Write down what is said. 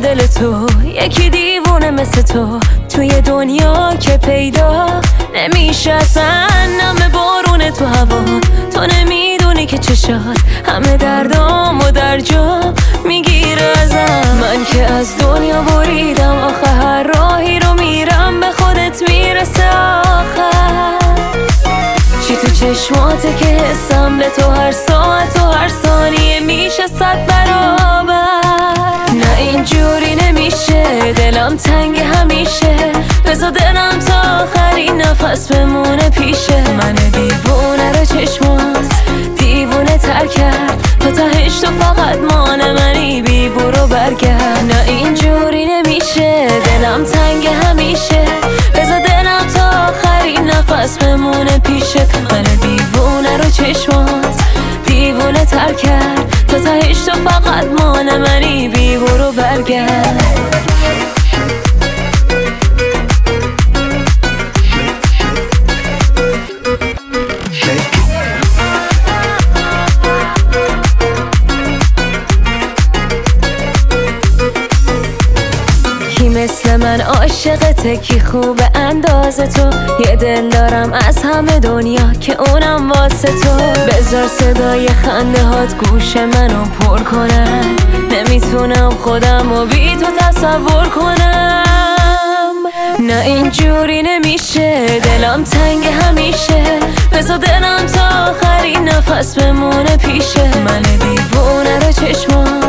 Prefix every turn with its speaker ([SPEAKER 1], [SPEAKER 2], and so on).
[SPEAKER 1] دل تو، یکی دیوونه مثل تو توی دنیا که پیدا نمیشه اصلا. همه بارونه تو هوا، تو نمیدونی که چشات همه دردامو در جا میگیره ازم. من که از دنیا بریدم، آخه هر راهی رو میرم به خودت میرسه آخر. چی تو چشماته که حسم به تو هر ساعت و هر ثانیه میشه 100 برابر. نه اینجوری نمیشه، دلم تنگ همیشه، بذار دلم تا آخرین نفس بمونه پیشه. من دیوونه رو چشمات دیوونه تر کرد، تا تهش تو فقط مان منی، بی برو برگرد. نه اینجوری نمیشه، دلم تنگ همیشه، بذار دلم تا آخرین نفس بمونه پیشه. من دیوونه رو چشمات دیوونه تر کرد، تا تهش تو فقط مان منی، بی برو برگرد. کی مثل من عاشقته، کی خوبه اندازه تو، یه دل دارم از همه دنیا که اونم واسه تو. بذار صدای خنده هات گوش منو پر کنن، نمیتونم خودمو بی تو تصور کنم. نه اینجوری نمیشه، دلم تنگ همیشه، بذار دلم تا آخرین نفس بمونه پیشه. من دیوونه رو چشمات